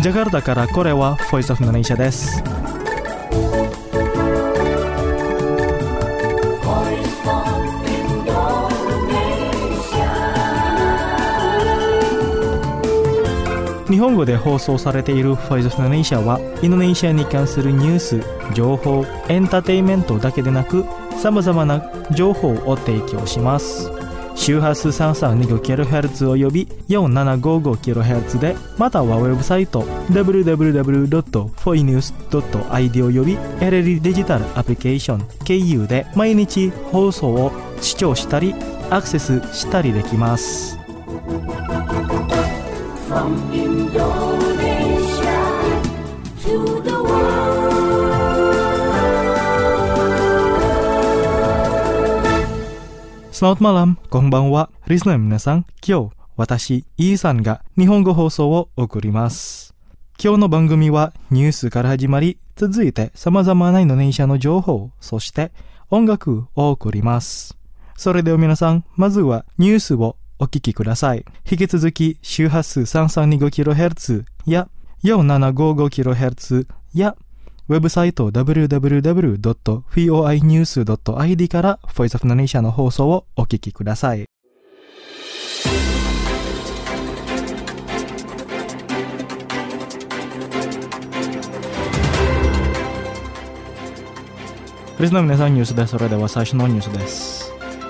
ジャカルタからこれはボイスオフインドネシアです。日本語で放送されているボイスオフインドネシアはインドネシアに関するニュース、情報、エンターテインメントだけでなく様々な情報を提供します。周波数 3325kHz および 4755kHz で、またはウェブサイト www.foinews.id および LLD デジタルアプリケーション KU で毎日放送を視聴したりアクセスしたりできます。From Indonesia to the world。Selamat malam, konbanwa, listener 皆さん。今日、私、イーさんが日本語放送を送ります。今日の番組はニュースから始まり、続いて様々なインドネシアの情報、そして音楽を送ります。それでは皆さん、まずはニュースをお聞きください。引き続き周波数 3325kHz や 4755kHz やウェブサイト www.foinews.id からボイスオフインドネシアの放送をお聞きください。リスナーの皆さん、ニュースです。それでは最初のニュースです。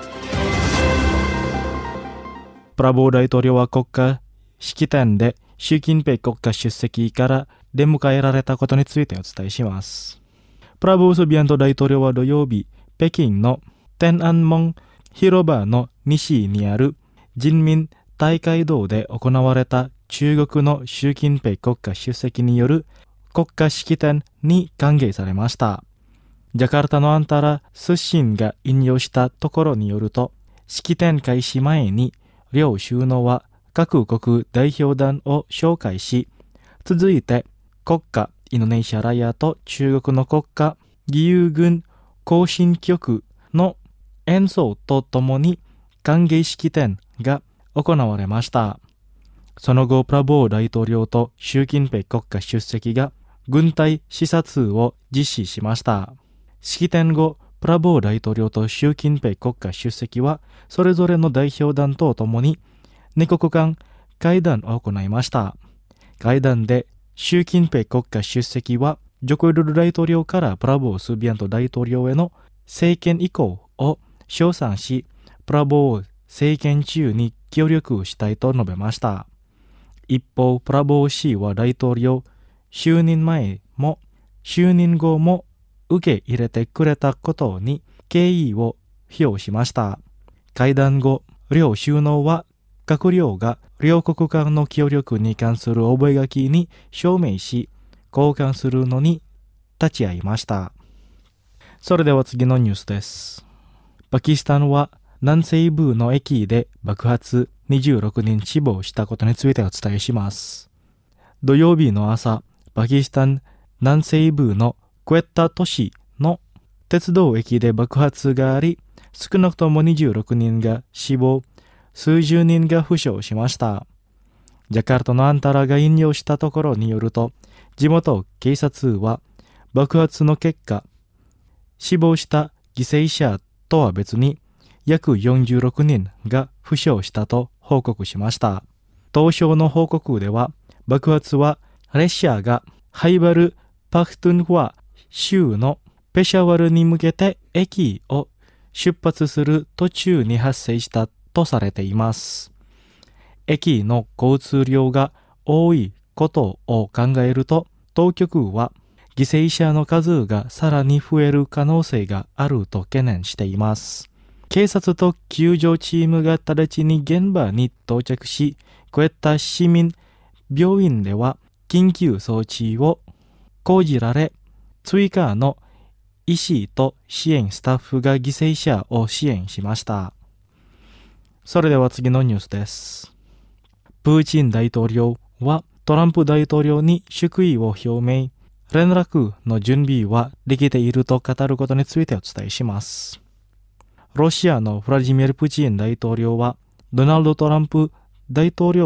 プラボー大統領は国家式典で習近平国家主席から出迎えられたことについてお伝えします。プラボースビアント大統領は土曜日、北京の天安門広場の西にある人民大会堂で行われた中国の習近平国家主席による国家式典に歓迎されました。ジャカルタのアンタラ通信が引用したところによると、式典開始前に両首脳は各国代表団を紹介し、続いて国歌インドネシアラヤと中国の国歌義勇軍行進曲の演奏とともに歓迎式典が行われました。その後、プラボー大統領と習近平国家主席が軍隊視察を実施しました。式典後、プラボー大統領と習近平国家主席はそれぞれの代表団とともに二国間会談を行いました。会談で習近平国家主席はジョコウィドル大統領からプラボースビアント大統領への政権移行を称賛し、プラボー政権中に協力したいと述べました。一方、プラボー氏は大統領就任前も就任後も受け入れてくれたことに敬意を表しました。会談後、両首脳は閣僚が両国間の協力に関する覚書に署名し、交換するのに立ち会いました。それでは次のニュースです。パキスタンは南西部の駅で爆発、26人死亡したことについてお伝えします。土曜日の朝、パキスタン南西部のクエッタ都市の鉄道駅で爆発があり、少なくとも26人が死亡、数十人が負傷しました。ジャカルタのアンタラが引用したところによると、地元警察は爆発の結果、死亡した犠牲者とは別に約46人が負傷したと報告しました。当初の報告では、爆発は列車がハイバル・パクトゥンファ州のペシャワルに向けて駅を出発する途中に発生したとされています。駅の交通量が多いことを考えると、当局は犠牲者の数がさらに増える可能性があると懸念しています。警察と救助チームが直ちに現場に到着し、クエッタ市民病院では緊急装置を講じられ、追加の医師と支援スタッフが犠牲者を支援しました。それでは次のニュースです。プーチン大統領はトランプ大統領に祝意を表明、連絡の準備はできていると語ることについてお伝えします。ロシアのウラジミール・プーチン大統領はドナルド・トランプ大統領の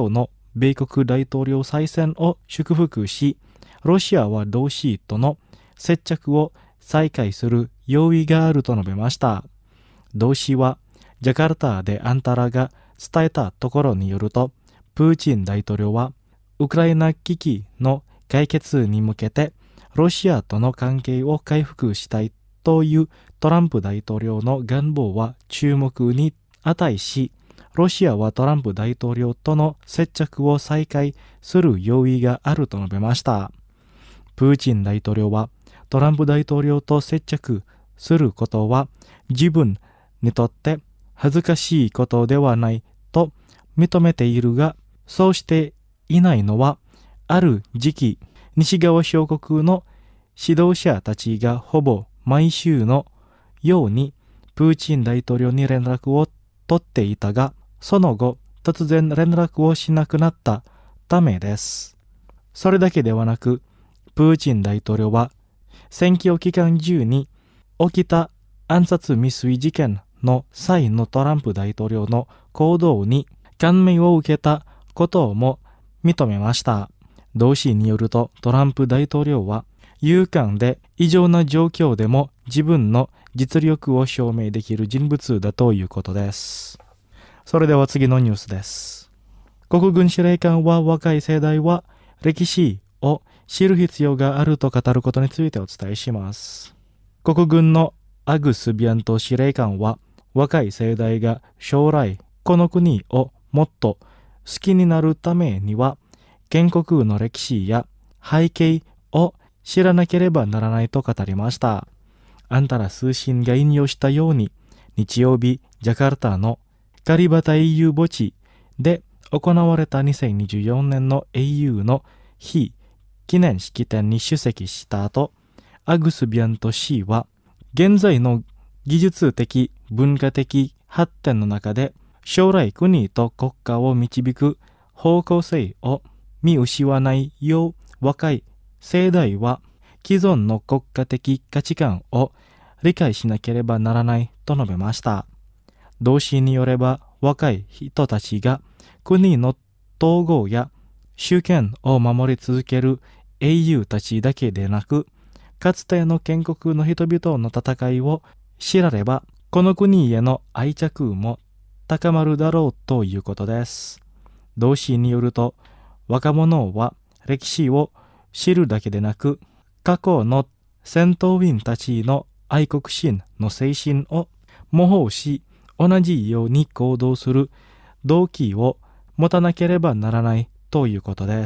米国大統領再選を祝福し、ロシアは同志との接着を再開する用意があると述べました。同志はジャカルタであんたらが伝えたところによると、プーチン大統領はウクライナ危機の解決に向けてロシアとの関係を回復したいというトランプ大統領の願望は注目に値し、ロシアはトランプ大統領との接着を再開する用意があると述べました。プーチン大統領はトランプ大統領と接着することは自分にとって恥ずかしいことではないと認めているが、そうしていないのはある時期、西側諸国の指導者たちがほぼ毎週のようにプーチン大統領に連絡を取っていたが、その後突然連絡をしなくなったためです。それだけではなく、プーチン大統領は選挙期間中に起きた暗殺未遂事件の際のトランプ大統領の行動に感銘を受けたことも認めました。同誌によると、トランプ大統領は勇敢で異常な状況でも自分の実力を証明できる人物だということです。それでは次のニュースです。国軍司令官は若い世代は歴史を知る必要があると語ることについてお伝えします。国軍のアグス・ビアント司令官は、若い世代が将来この国をもっと好きになるためには、建国の歴史や背景を知らなければならないと語りました。あんたら通信が引用したように、日曜日、ジャカルタのカリバタ英雄墓地で行われた2024年の英雄の日記念式典に出席した後、アグス・ビアント氏は、現在の技術的文化的発展の中で将来国と国家を導く方向性を見失わないよう、若い世代は既存の国家的価値観を理解しなければならないと述べました。同誌によれば、若い人たちが国の統合や主権を守り続ける英雄たちだけでなく、かつての建国の人々の戦いを知られば、この国への愛着も高まるだろうということです。同誌によると、若者は歴史を知るだけでなく、過去の戦闘員たちの愛国心の精神を模倣し、同じように行動する動機を持たなければならないということです。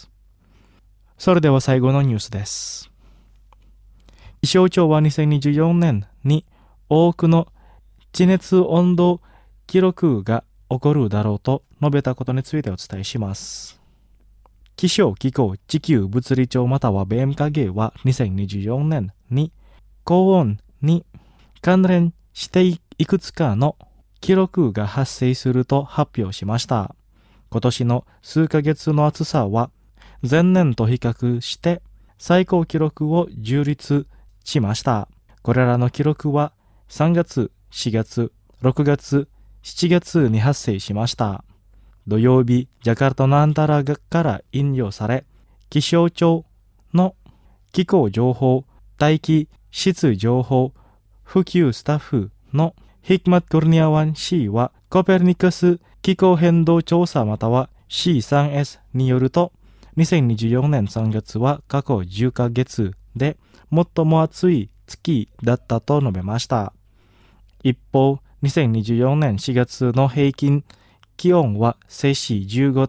それでは最後のニュースです。気象庁は2024年に多くの地熱温度記録が起こるだろうと述べたことについてお伝えします。気象機構地球物理庁または BMKG は2024年に高温に関連していくつかの記録が発生すると発表しました。今年の数ヶ月の暑さは前年と比較して最高記録を樹立しました。これらの記録は3月、4月、6月、7月に発生しました。土曜日、ジャカルタのアンタラから引用され、気象庁の気候情報、大気質情報、普及スタッフのヒクマット・クルニアワン氏は、コペルニクス気候変動調査または C3S によると、2024年3月は過去10ヶ月で最も暑い月だったと述べました。一方、2024年4月の平均気温は摂氏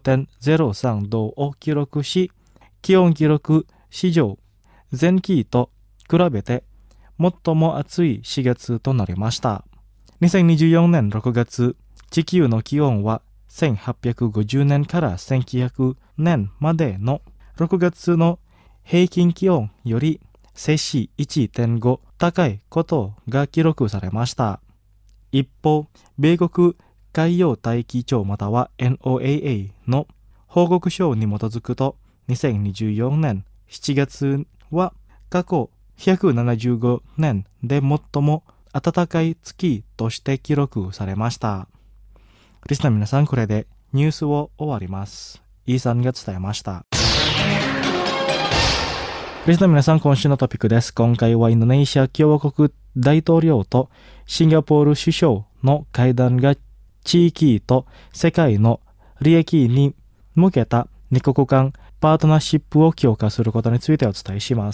15.03 度を記録し、気温記録史上前期と比べて最も暑い4月となりました。2024年6月、地球の気温は1850年から1900年までの6月の平均気温より摂氏 1.5 高いことが記録されました。一方、米国海洋大気庁または NOAA の報告書に基づくと、2024年7月は過去175年で最も暖かい月として記録されました。リスナー皆さん、これでニュースを終わります。 イーさんが伝えました。リスナーの皆さん、今週のトピックです。今回はインドネシア共和国大統領とシンガポール首相の会談が地域と世界の利益に向けた二国間パートナーシップを強化することについてお伝えします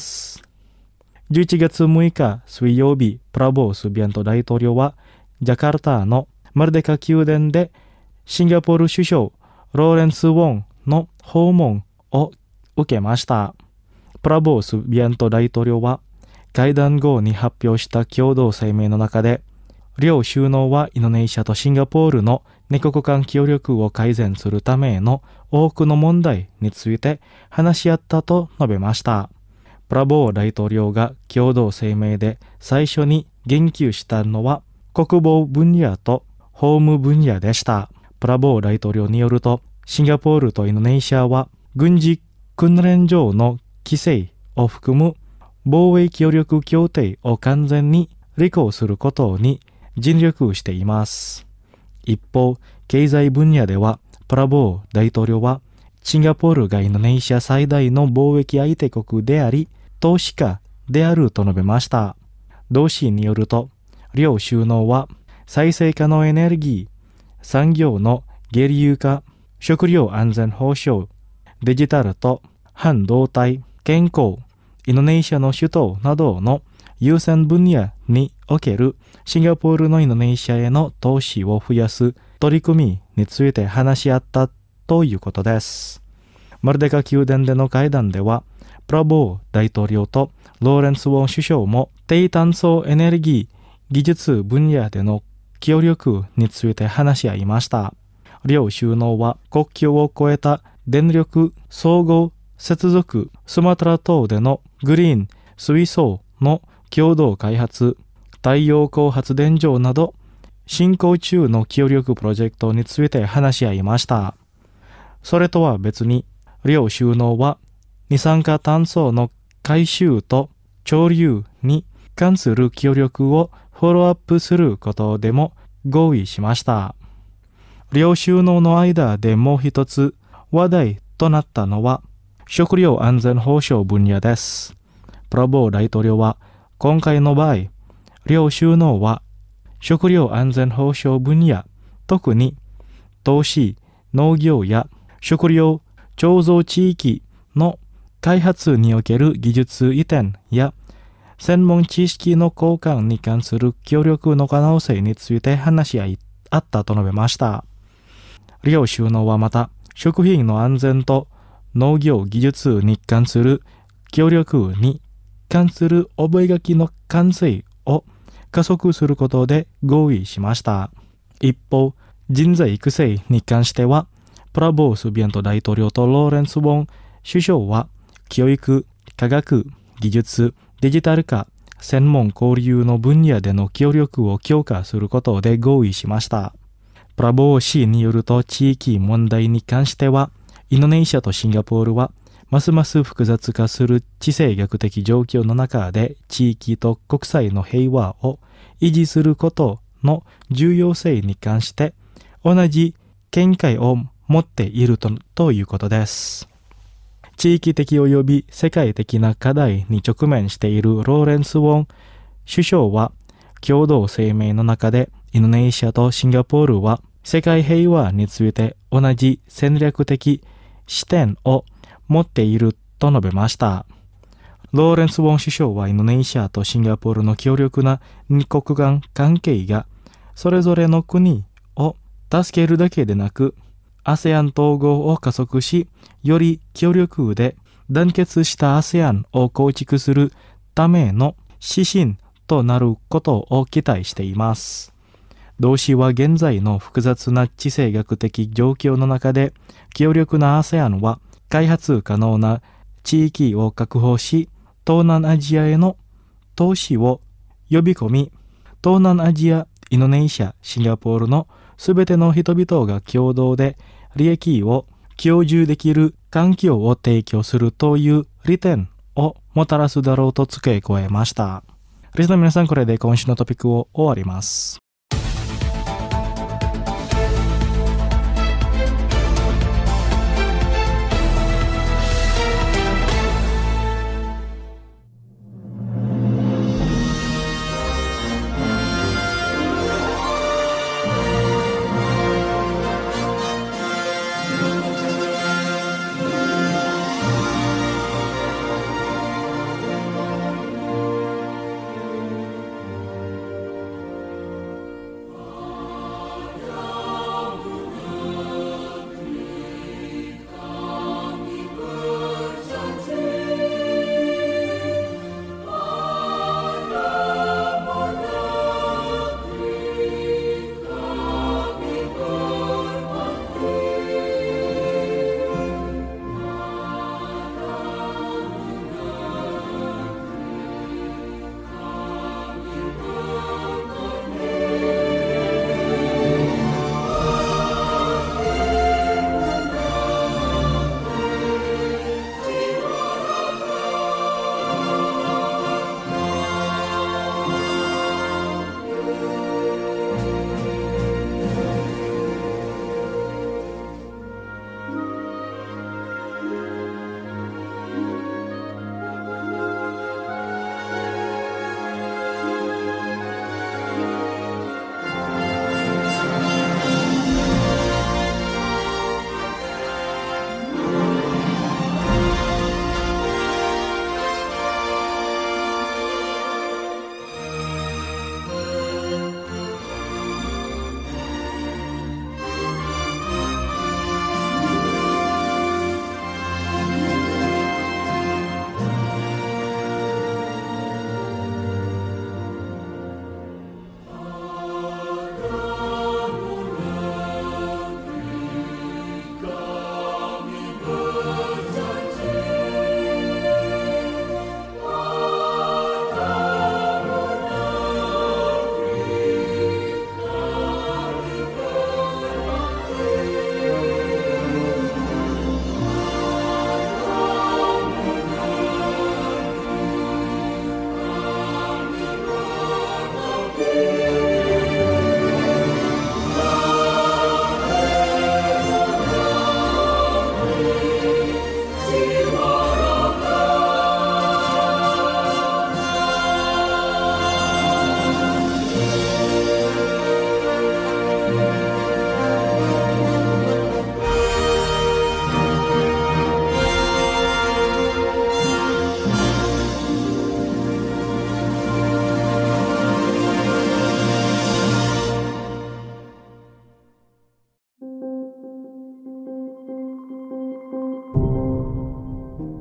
。11月6日水曜日、プラボー・スビアント大統領はジャカルタのマルデカ宮殿でシンガポール首相ローレンス・ウォンの訪問を受けました。プラボー・スビアント大統領は会談後に発表した共同声明の中で、両首脳はインドネシアとシンガポールの二国間協力を改善するための多くの問題について話し合ったと述べました。プラボー大統領が共同声明で最初に言及したのは国防分野と法務分野でした。プラボー大統領によると、シンガポールとインドネシアは軍事訓練上の規制を含む防衛協力協定を完全に履行することに尽力しています。一方、経済分野ではプラボー大統領はシンガポールがインドネシア最大の貿易相手国であり、投資家であると述べました。同誌によると、両首脳は再生可能エネルギー、産業の原油化、食料安全保障、デジタルと半導体、健康、インドネシアの首都などの優先分野におけるシンガポールのインドネシアへの投資を増やす取り組みについて話し合ったということです。マルデカ宮殿での会談では、プラボー大統領とローレンス・ウォン首相も低炭素エネルギー技術分野での協力について話し合いました。両首脳は国境を越えた電力相互接続、スマトラ島でのグリーン水素の共同開発、太陽光発電所など進行中の協力プロジェクトについて話し合いました。それとは別に、両首脳は二酸化炭素の回収と貯留に関する協力をフォローアップすることでも合意しました。両首脳の間でもう一つ話題となったのは食料安全保障分野です。プラボー大統領は今回の場合、両首脳は食料安全保障分野、特に投資、農業や食料貯蔵地域の開発における技術移転や専門知識の交換に関する協力の可能性について話し合いあったと述べました。両首脳はまた食品の安全と農業技術に関する協力に関する覚書の完成を加速することで合意しました。一方、人材育成に関しては、プラボー・スビアント大統領とローレンス・ウォン首相は教育、科学、技術、デジタル化、専門交流の分野での協力を強化することで合意しました。プラボー氏によると、地域問題に関しては、インドネシアとシンガポールはますます複雑化する地政学的状況の中で地域と国際の平和を維持することの重要性に関して同じ見解を持っているということです。地域的及び世界的な課題に直面しているローレンス・ウォン首相は共同声明の中で、インドネシアとシンガポールは世界平和について同じ戦略的視点を持っていると述べました。ローレンス・ウォン首相はインドネシアとシンガポールの強力な二国間関係がそれぞれの国を助けるだけでなく、ASEAN 統合を加速し、より強力で団結した ASEAN を構築するための指針となることを期待しています。同氏は現在の複雑な地政学的状況の中で、強力な ASEAN は開発可能な地域を確保し、東南アジアへの投資を呼び込み、東南アジア、インドネシア、シンガポールのすべての人々が共同で利益を享受できる環境を提供するという利点をもたらすだろうと付け加えました。リスナーの皆さん、これで今週のトピックを終わります。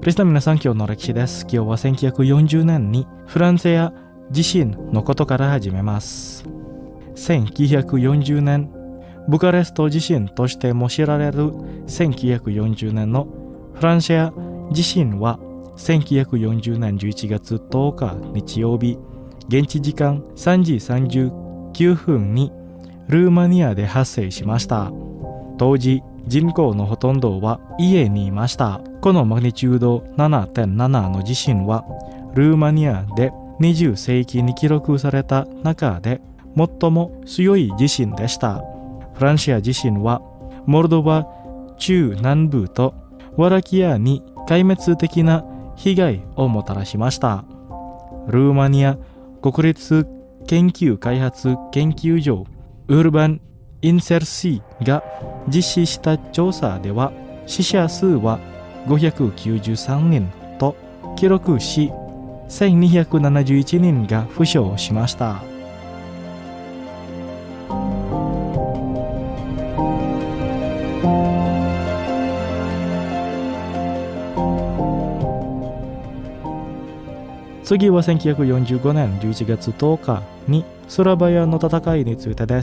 リスナー皆さん、今日の歴史です。今日は1940年にフランスや地震のことから始めます。1940年、ブカレスト地震としても知られる1940年のフランスや地震は1940年11月10日日曜日、現地時間3時39分にルーマニアで発生しました。当時、人口のほとんどは家にいました。このマグニチュード 7.7 の地震はルーマニアで20世紀に記録された中で最も強い地震でした。フランシア地震はモルドバ中南部とワラキアに壊滅的な被害をもたらしました。ルーマニア国立研究開発研究所ウルバン・インセルシーが実施した調査では、死者数は593人と記録し、1271人が負傷しました。次は1945年11月10日にソラバヤの戦いについてです。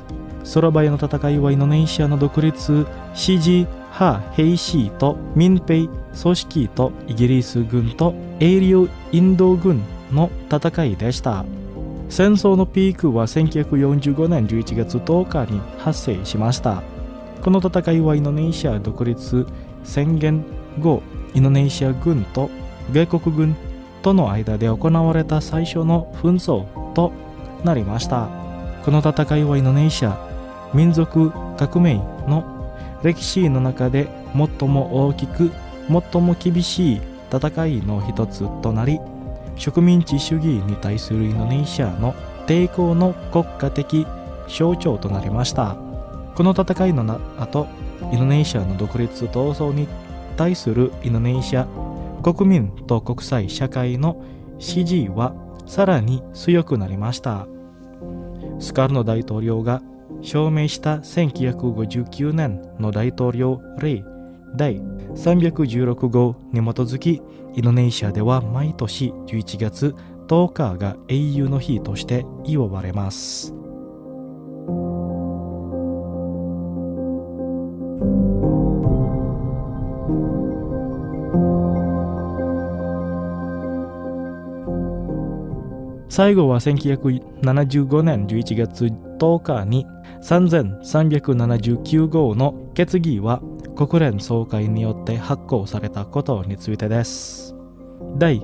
ソラバヤの戦いはインドネシアの独立支持派兵士と民兵組織とイギリス軍と英領インド軍の戦いでした。戦争のピークは1945年11月10日に発生しました。この戦いはインドネシア独立宣言後、インドネシア軍と外国軍との間で行われた最初の紛争となりました。この戦いはインドネシア民族革命の歴史の中で最も大きく最も厳しい戦いの一つとなり、植民地主義に対するインドネシアの抵抗の国家的象徴となりました。この戦いの後、インドネシアの独立闘争に対するインドネシア国民と国際社会の支持はさらに強くなりました。スカルノ大統領が証明した1959年の大統領令第316号に基づき、インドネシアでは毎年11月10日が英雄の日として祝われます。最後は1975年11月10日に3379号の決議は国連総会によって発行されたことについてです。第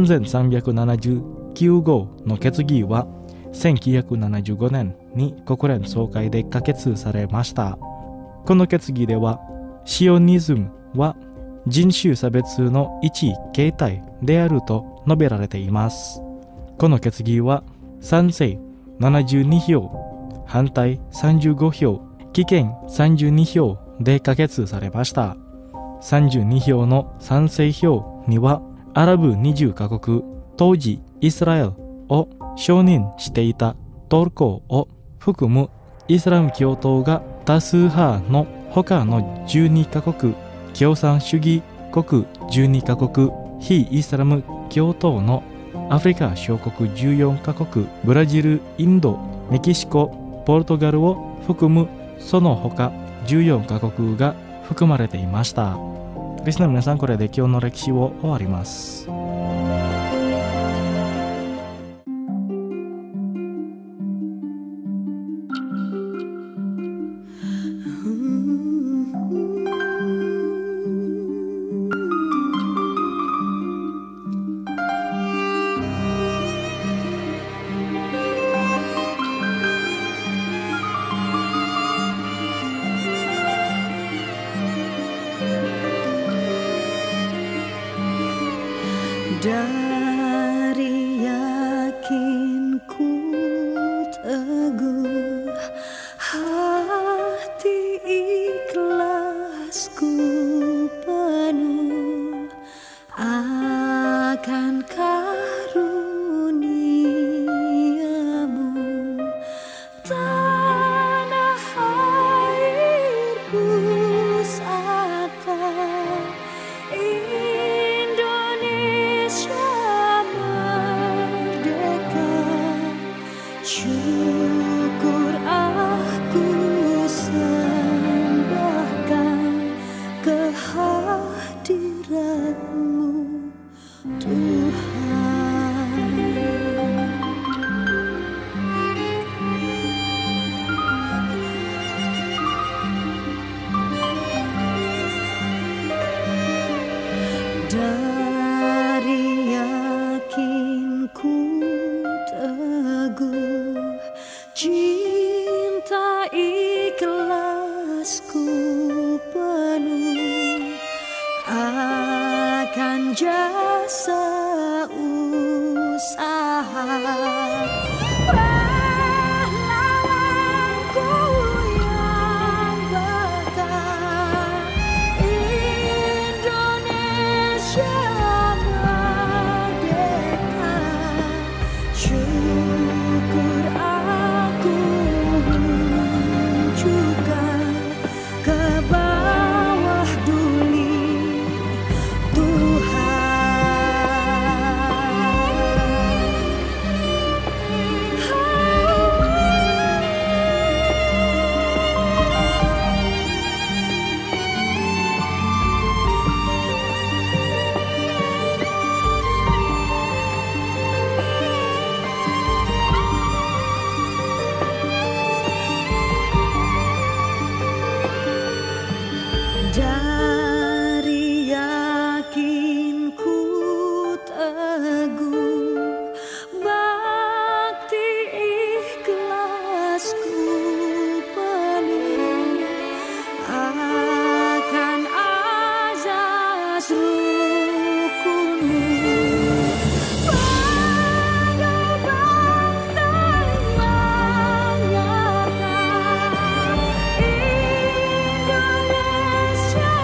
3379号の決議は1975年に国連総会で可決されました。この決議では、シオニズムは人種差別の一形態であると述べられています。この決議は賛成72票、反対35票、棄権32票で可決されました。32票の賛成票にはアラブ20カ国、当時イスラエルを承認していたトルコを含むイスラム教徒が多数派の他の12カ国、共産主義国12カ国、非イスラム教徒のアフリカ小国14カ国、ブラジル、インド、メキシコ、ポルトガルを含むその他14カ国が含まれていました。リスナーの皆さん、これで今日の歴史を終わります。 Dari yakinku teguh, hati ikhlasku penuh akan karuniamu, tanah air pusaka. syukur aku sembahkan kehadirat-Mu Tuhan. Dari yakinku teguh, cinta ikhlasku penuh akan jasa usaha pahlawanku yang bakal Indonesia merdeka. Syukur aku juga ke bawah duli Tuhan. Dari yakinku teguh, bakti ikhlasku penuh akan azas rukunmu pada bangsa yang nyata. Indonesia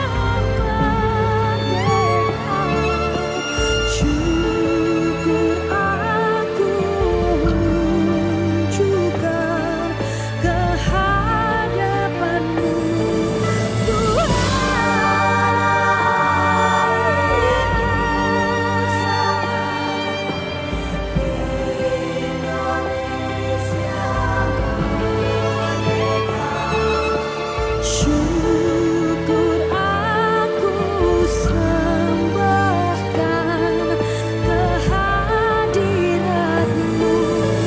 merdeka. Syukur aku juga ke hadapan-Mu syukur aku sembahkan kehadirat-Mu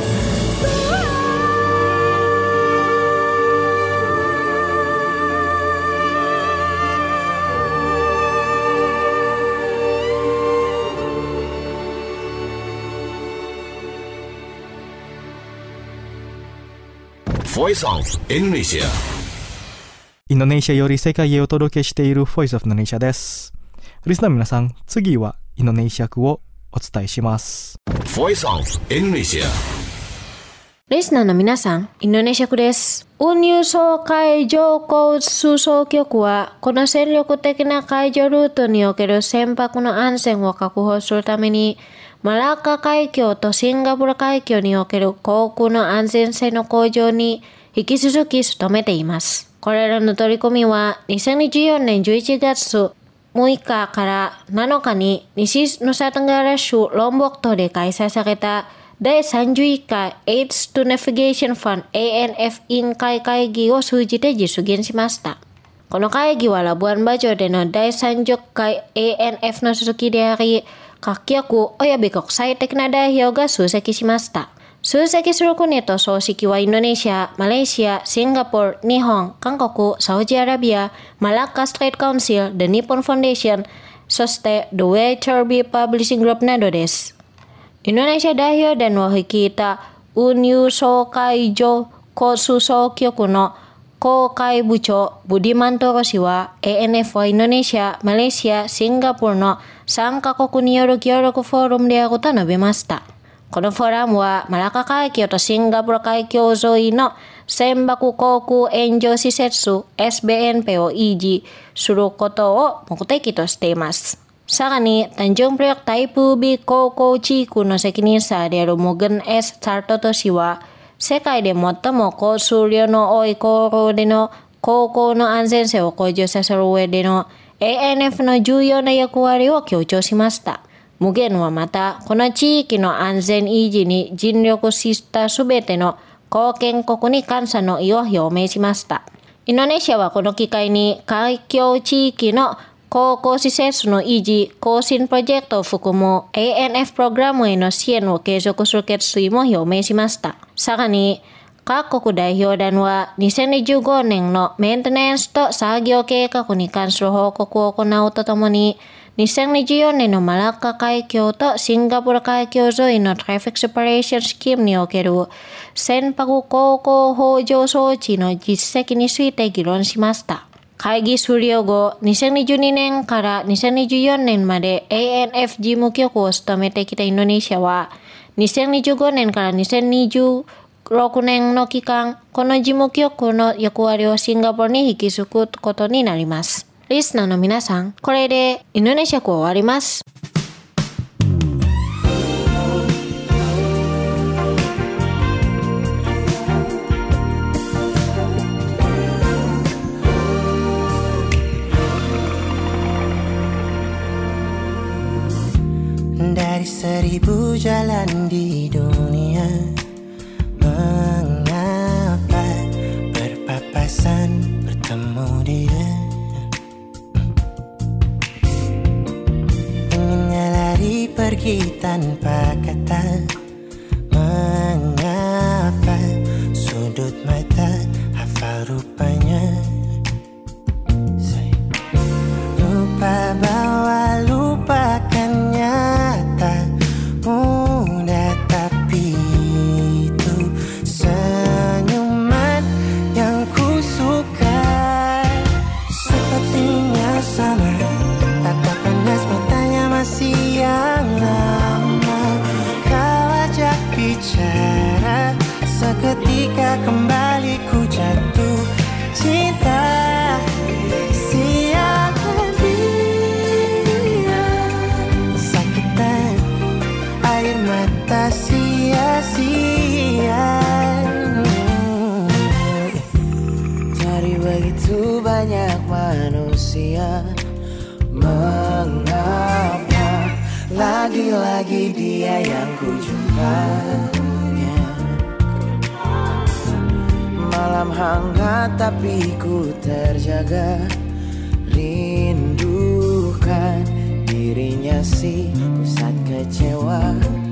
Voice of Indonesia. インドネシアより世界へお届けしている Voice of Indonesia です。リスナーの皆さん、次はインドネシア語をお伝えします。 Voice of Indonesia. リスナーの皆さん、インドネシア語です。運輸総海上交通総局は、この戦力的な海上ルートにおける船舶の安全を確保するために、マラッカ海峡とシンガポール海峡における航空の安全性の向上に引き続き努めています。これらの取り組みは、2024年11月6日から7日に西ヌサテンガラ州ロンボク島で開催された第31回 AIDS to Navigation Fund ANF 委員会会議を通じて実現しました。この会議はラブアンバジョでの第30回 ANF の続きであり、各局および国際的な代表が出席しました。出席する国と総指揮はインドネシア、マレーシア、シンガポール、日本、韓国、サウジアラビア、マラッカストレートカウンシル、The Nippon Foundation、そして The Way Turby Publishing Group などです。インドネシア代表団を率いた運輸総会上交通総局の航海部長ブディマントロ氏は ANF はインドネシア、マレーシア、シンガポールの3カ国による協力フォーラムであると述べました。このフォーラムはマラッカ海峡とシンガポール海峡沿いの船舶航空援助施設 SBNP を維持することを目的としています。さらに、単純プロジェクトタイプ B 航空地区の責任者であるモグン S サルトト氏は、世界で最も交通量の多い航路での航行の安全性を向上させる上での ANF の重要な役割を強調しました。 無限はまた、この地域の安全維持に尽力したすべての貢献国に感謝の意を表明しました。インドネシアはこの機会に海峡地域の航行施設の維持・更新プロジェクトを含む ANF プログラムへの支援を継続する決意も表明しました。さらに、各国代表団は2025年のメンテナンスと作業計画に関する報告を行うとともに、2024年のマラッカ海峡とシンガポール海峡沿いのトラフィックセパレーションスキームにおける船舶航行法上装置の実績について議論しました。会議終了後、2022年から2024年まで ANF 事務局を務めてきたインドネシアは、2025年から2026年の期間、この事務局の役割をシンガポールに引き継ぐことになります。リスナーの皆さん、これでインドネシア語終わります。 Dari 1000 jalan di dunia, mengapa berpapasan bertemu dia? Ingin lari pergi tanpa kata, mengapa sudut mata hafal rupanya? Lupa bahwa lupakan nyata mudah, tapi itu senyuman yang ku suka. Sepertinya sama, tatap panas matanya masih yang lama. Kau ajak bicara, seketika kembali ku jatuh cinta. Sia-sia. Dari begitu banyak manusia, mengapa lagi-lagi dia yang ku jumpa? Malam hangat tapi ku terjaga, rindukan dirinya si pusat kecewa.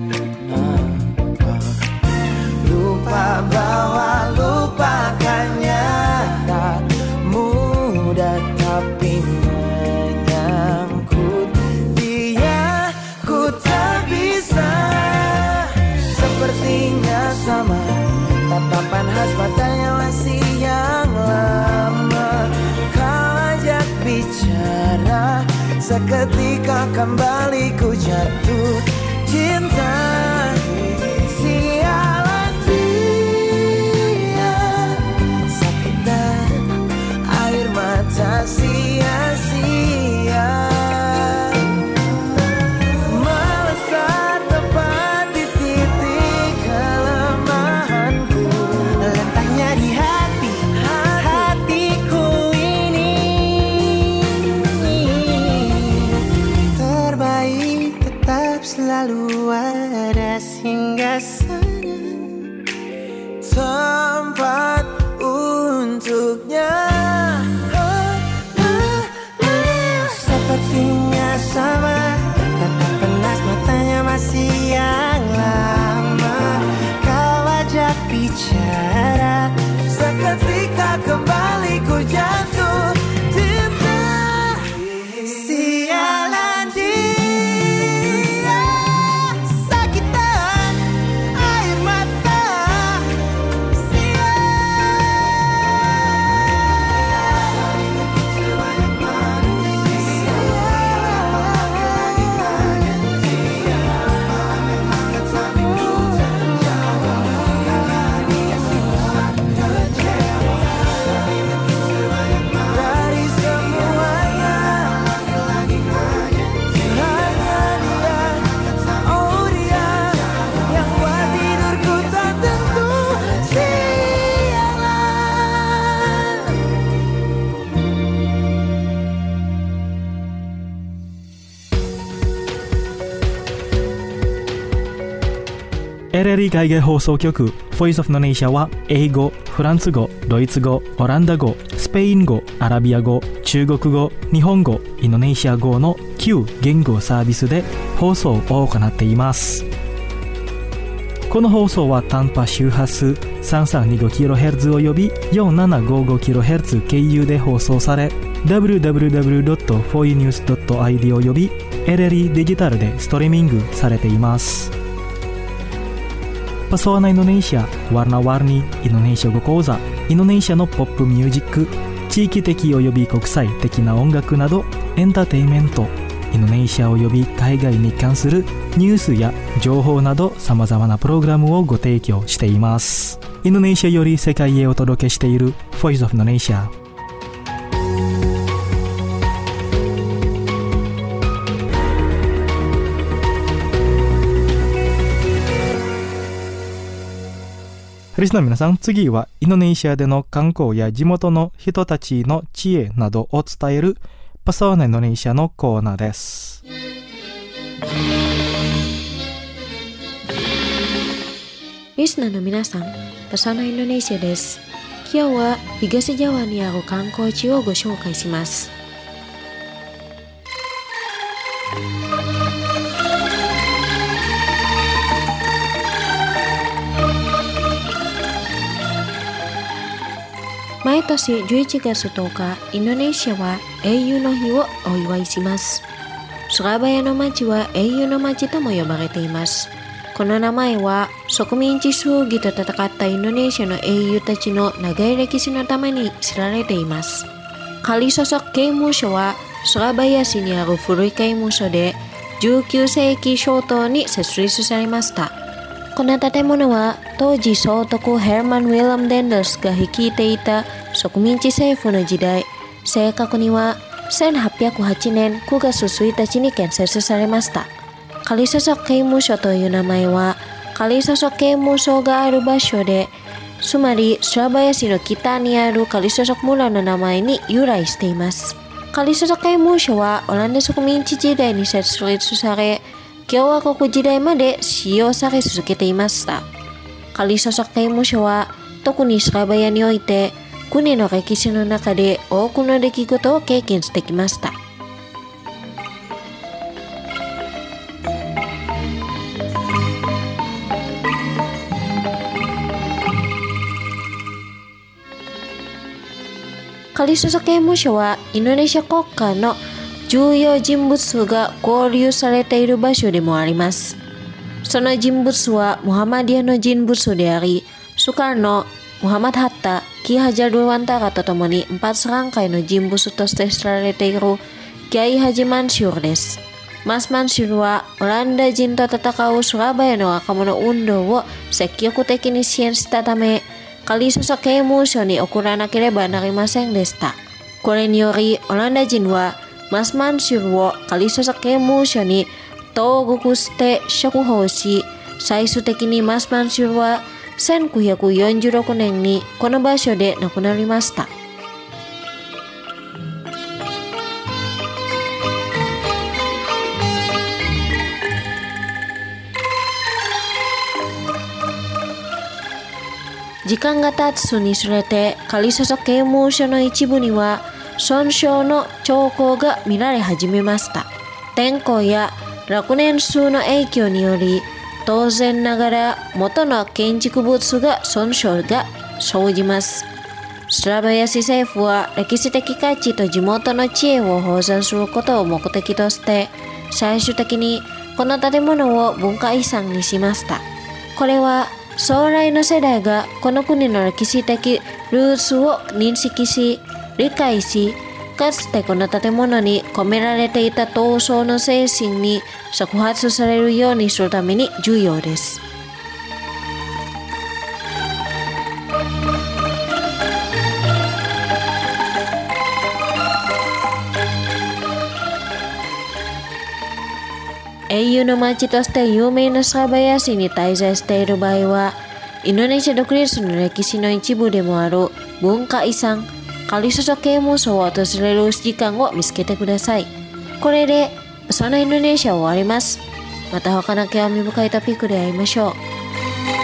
Lupa bahwa lupakannya tak mudah, tapi menyangkut dia ku tak bisa. Sepertinya sama, tatapan khas matanya masih yang lama. Kau ajak bicara, seketika kembali ku jatuh cinta. Sialan dia, sakitan air mata sia-sia. Melesat tepat di titik kelemahanku, letaknya di hatiku ini. Terbaik tetap selalu ada singgah sana, tempat untuknya. Sepertinya sama, tatap panas matanya masih yang lama. Kau ajak bicara, seketika kembali ku jatuh cinta. Sialan dia, sakitan air mata sia. LLE 海外放送局 Voice of Indonesia は英語、フランス語、ドイツ語、オランダ語、スペイン語、アラビア語、中国語、日本語、インドネシア語の9言語サービスで放送を行っています。この放送は短波周波数 3325kHz および 4755kHz 経由で放送され、www.foinews.id および LLE デジタルでストリーミングされています。Pesona Indonesia, Warna-warni Indonesia語講座、インドネシアのポップミュージック、地域的および国際的な音楽などエンターテインメント、インドネシアおよび海外に関するニュースや情報などさまざまなプログラムをご提供しています。インドネシアより世界へお届けしている Voice of Indonesia。リスナーの皆さん、次はインドネシアでの観光や地元の人たちの知恵などを伝えるPesona Indonesia のコーナーです。 リスナーの皆さん、Pesona Indonesia です。今日は東ジャワにある観光地をご紹介します。毎年11月10日、インドネシアは英雄の日をお祝いします。スラバヤの町は英雄の町とも呼ばれています。この名前は植民地主義と戦ったインドネシアの英雄たちの長い歴史のために知られています。カリソソク刑務所はスラバヤ市にある古い刑務所で19世紀初頭に設立されました。この建物は当時総督ヘルマン・ウィレム・デンダルスが率いていた植民地政府の時代、正確には1808年9月1日に建設されました。カリソソク刑務所という名前はカリソソク刑務所がある場所で、つまりスラバヤ市の北にあるカリソソク村の名前に由来しています。カリソソク刑務所はオランダ植民地時代に設立され、共和国時代まで使用され続けていました。カリソソク刑務所は特にスラバヤにおいて国の歴史の中で多くの出来事を経験してきました。カリソソク刑務所はインドネシア国家の重要人物が交流されている場所でもあります。その人物はムハマディアの人物であり、ソカルノ、ムハマド・ハッタ、キハジャル・ワンタラとともに4段階の人物として知られているキャイ・ハジ・マンシュールです。マス・マンシュールはオランダ人と戦うスラバヤの若者運動を積極的に支援したため、カリソソク刑務所に送らなければなりませんでした。これによりオランダ人はマス・マンシュールをカリソソク刑務所に投獄して釈放し、最終的にマス・マンシュールは1946年にこの場所で亡くなりました。時間が経つにつれてカリソソク刑務所の一部には損傷の兆候が見られ始めました。天候や落年数の影響により、当然ながら元の建築物が損傷が生じます。スラバヤ市政府は歴史的価値と地元の知恵を保存することを目的として、最終的にこの建物を文化遺産にしました。これは将来の世代がこの国の歴史的ルーツを認識し、理解し、かつてこの建物に込められていた闘争の精神に触発されるようにするために重要です。英雄の町として有名なスラバヤ市に滞在している場合は、インドネシア独立の歴史の一部でもある文化遺産カリソソク刑務所を訪れる時間を見つけてください。これでそのインドネシアを終わります。また他の興味深いトピックで会いましょう。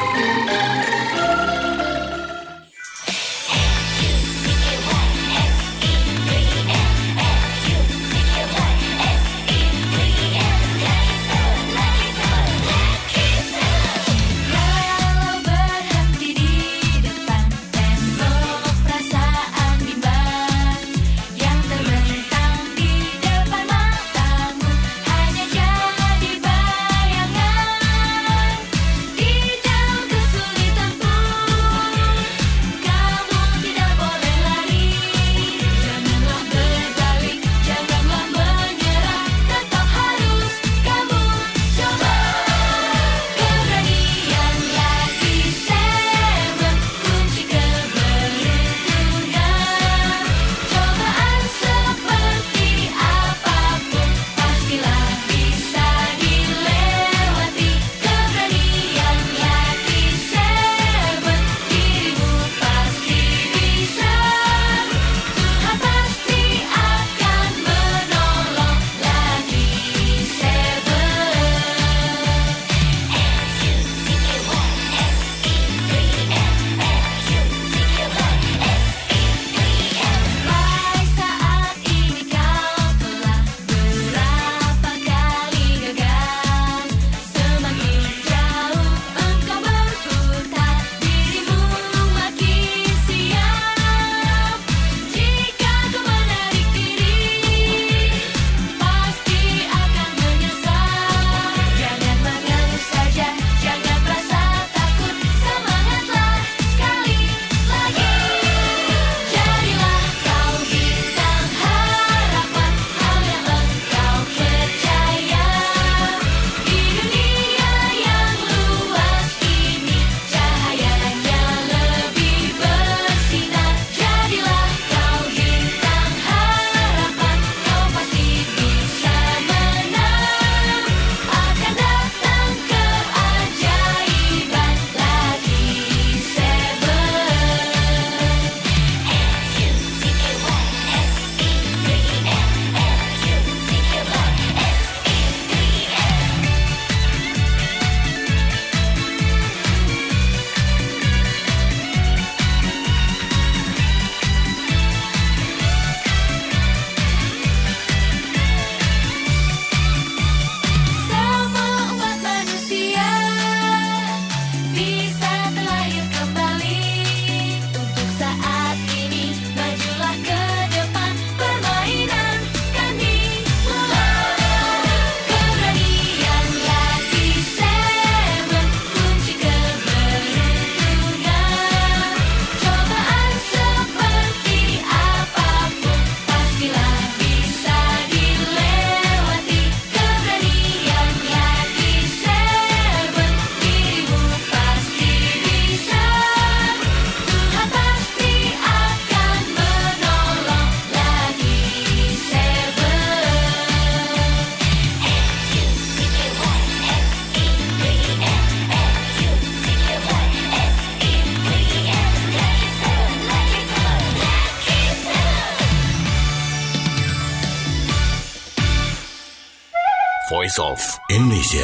Voice of Indonesia.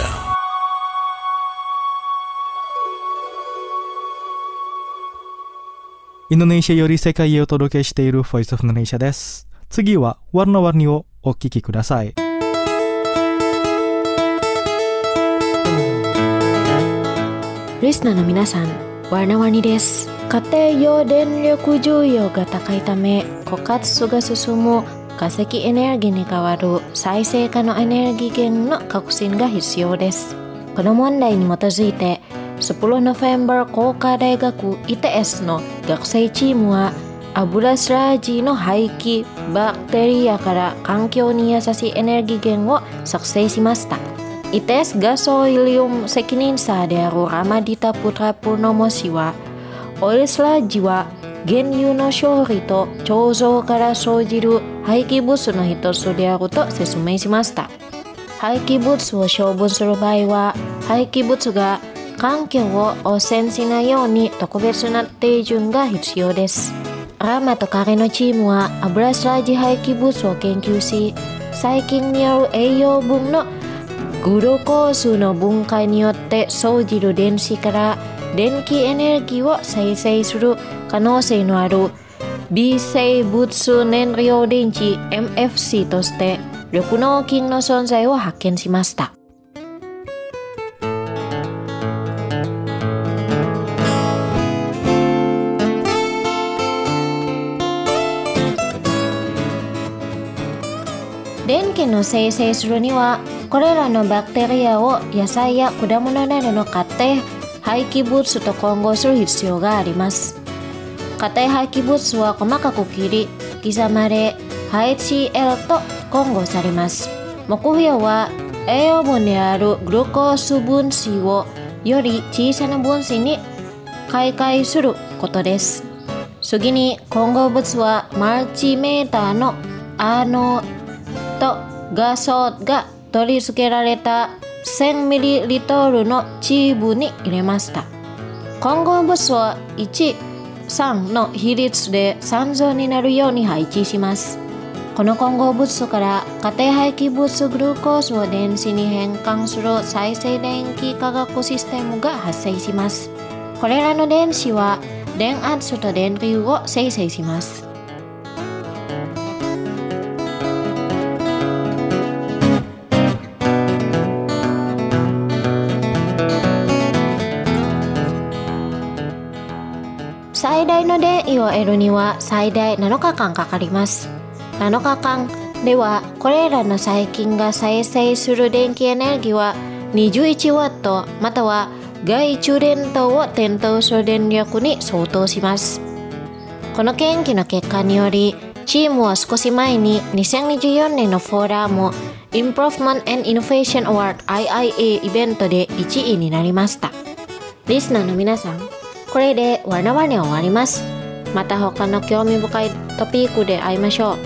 Indonesia より世界へお届けしている Voice of Indonesia です。次はwarna-warniをお聞きください。 リスナーの皆さん、warna-warniです。家庭用電力需要が高いため、枯渇が進む化石エネルギーに代わる再生可能エネルギー源の革新が必要です。この問題に基づいて、10 November 工科大学 ITS の学生チームは油スラッジの廃棄バクテリアから環境に優しいエネルギー源を作成しました。ITS ガソリウム責任者であるラマディタ・プトラプノモ氏は、オイルスラッジは原油の消費と貯蔵から生じる廃棄物の一つであると説明しました。廃棄物を処分する場合は、廃棄物が環境を汚染しないように特別な手順が必要です。ラマと彼のチームは油スラッジ廃棄物を研究し、細菌による栄養分のグルコースの分解によって生じる電子から電気エネルギーを生成する可能性のある微生物燃料電池 MFC として緑濃菌の存在を発見しました。電気の生成するには、これらのバクテリアを野菜や果物などの家庭廃棄物と混合する必要があります。家庭廃棄物は細かく切り刻まれ HCl と混合されます。目標は栄養分であるグルコース分子をより小さな分子に改換することです。次に混合物はマルチメーターのアノーとガソが取り付けられた 1000ml のチーブに入れました。混合物は1、3の比率で3層になるように配置します。この混合物から家庭廃棄物グルコースを電子に変換する再生電気化学システムが発生します。これらの電子は電圧と電流を生成します。最大の電位を得るには最大7日間かかります。7日間ではこれらの細菌が生成する電気エネルギーは21ワットまたは外中電灯を点灯する電力に相当します。この研究の結果によりチームは少し前に2024年のフォーラム Improvement and Innovation Award IIA イベントで1位になりました。リスナーの皆さん、これでwarna-warni終わります。また他の興味深いトピックで会いましょう。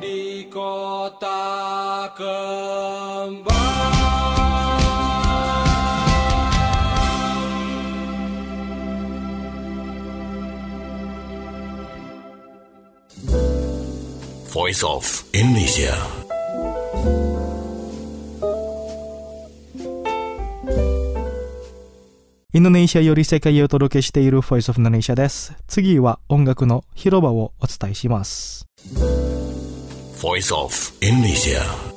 di kota kembang. Voice of Indonesia. Indonesia より世界へお届けしている Voice of Indonesia です。次は音楽の広場をお伝えします。 Voice of Indonesia.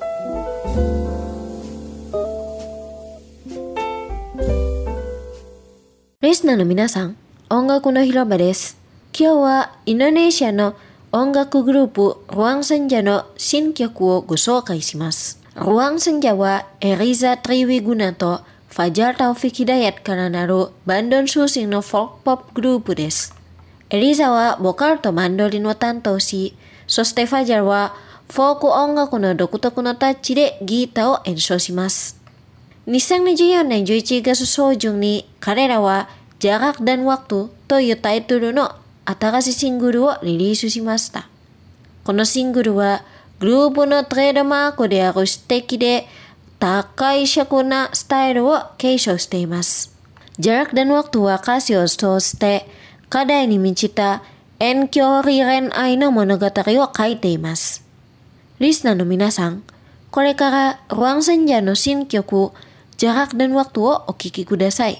リスナーの皆さん、音楽の広場です。今日はインドネシアの音楽グループ Ruang Senja の新曲をご紹介します。Ruang Senja はエリザ・トリウィグナとFajar Taufik Hidayat からなるバンドン出身のフォークポップグループです。エリザはボカルとマンドリンを担当し、そしてファジャルはフォーク音楽の独特のタッチでギターを演奏します。2024年11月初旬に彼らはJarak dan Waktu というタイトルの新しいシングルをリリースしました。このシングルはグループのトレードマークである素敵で高い尺なスタイルを継承しています。Jarak dan Waktu は歌詞を通して課題に満ちた遠距離恋愛の物語を書いています。リスナーの皆さん、これから Ruang Senja の新曲 Jarak dan Waktu をお聴きください。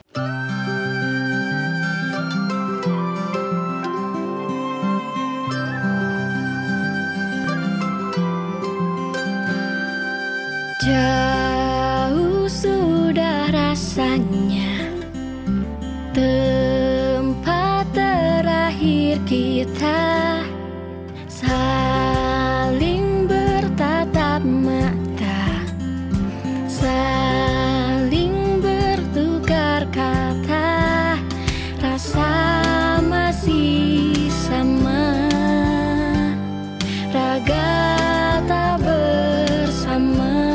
Jauh sudah rasanya tempat terakhir kita saling bertatap mata, saling bertukar kata, rasa masih sama, raga tak bersama.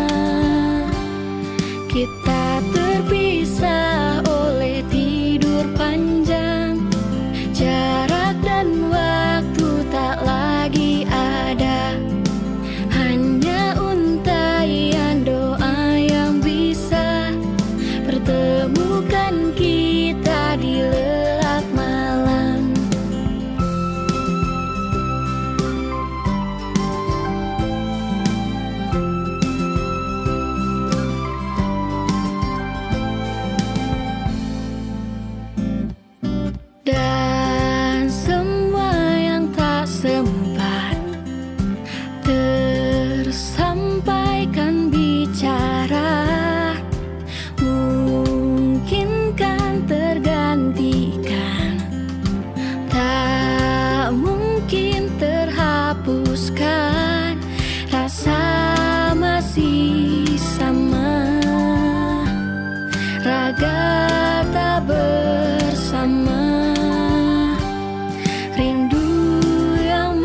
Kita terpisah oleh tidur panjang, jarak dan waktu tak lagi ada, hanya untaian doa yang bisa pertemukan kita di lelap malam. Dan semua yang tak sempat tersampaikan bicara mungkin kan tergantikan, tak mungkin terhapuskan, rasa masih sama, raga tak bersama. Rindu yang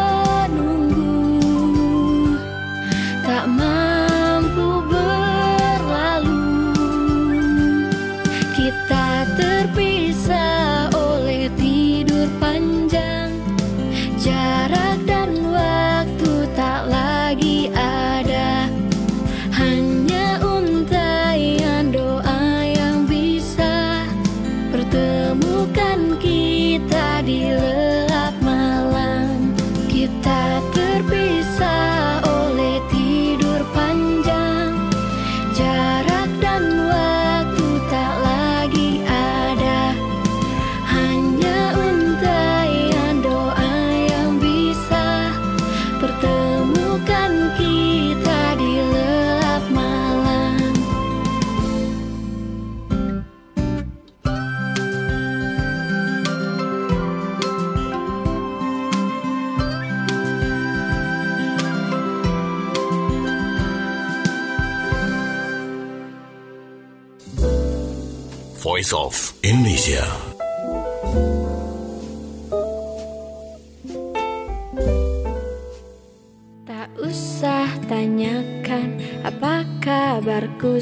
menunggu tak mampu berlalu. Kita terpisah oleh tidur panjang, jarak dan waktu tak lagi ada, hanya untaian doa yang bisa pertemukan kita di lelap malam. Kita terpisah oleh tidur panjang, jarak dan waktu tak lagi ada, hanya untaian doa yang bisa pertemukan kita di lelap malam. Voice of Indonesia. Tak usah tanyakan apa kabarku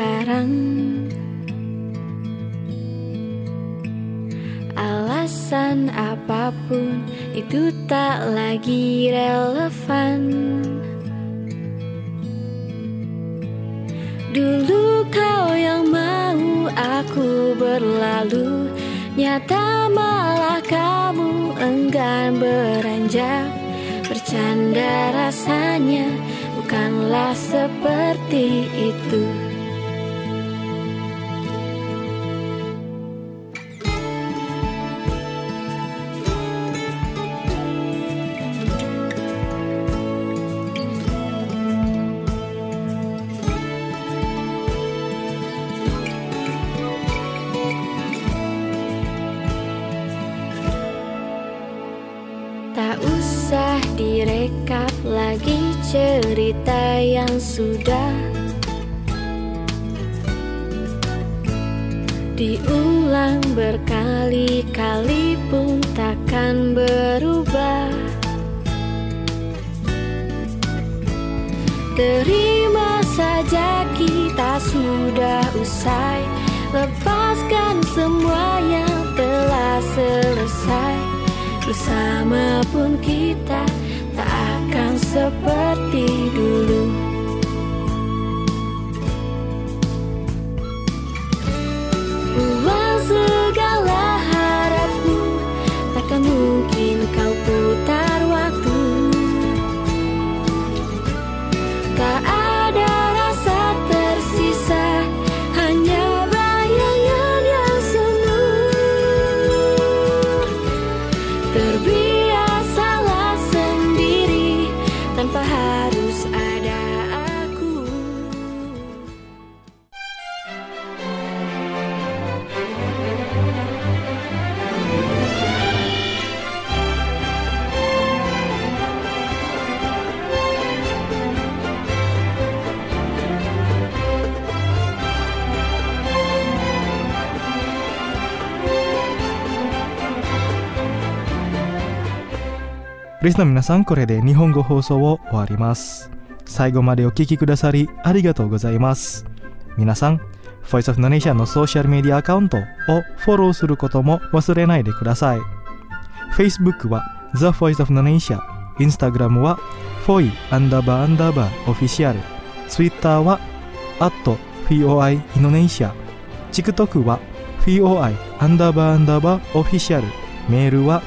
sekarang, alasan pilihan apapun itu tak lagi relevan. Dulu kau yang mau aku berlalu, nyata malah kamu enggan beranjak. Bercanda rasanya bukanlah seperti itu. Tak usah direkap lagi cerita yang sudah diulang berkali-kali pun takkan berubah. Terima saja kita sudah usai, lepaskan semua yang telah selesai. Bersama pun kita tak akan seperti dulu. Buang segala harapmu, takkan mungkin kau putar waktu. Tak ada rasa tersisa, hanya bayangan yang semu. Terbiasalah sendiri tanpa harus ada aku. リスナーの皆さん、これで日本語放送を終わります。最後までお聞きくださりありがとうございます。皆さん、Voice of Indonesia のソーシャルメディアアカウントをフォローすることも忘れないでください。Facebook は The Voice of Indonesia、Instagram は foi__official、Twitter は@foi Indonesia、TikTok は foi__official、メールは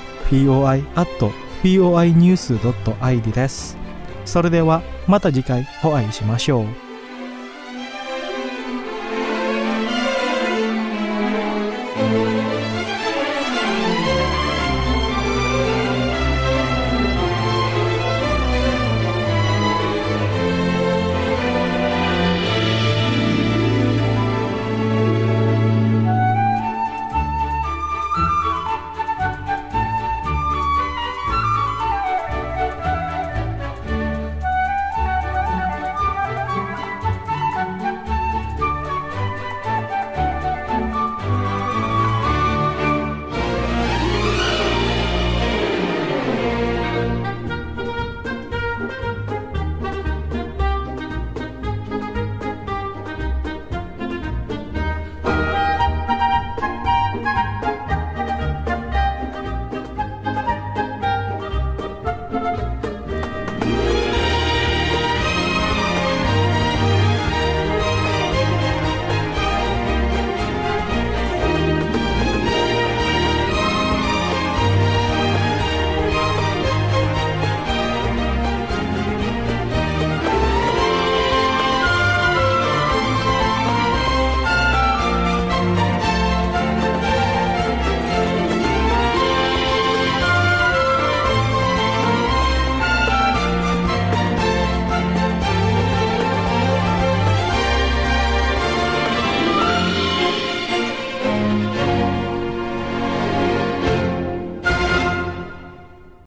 foi@foinews.id です。それではまた次回お会いしましょう。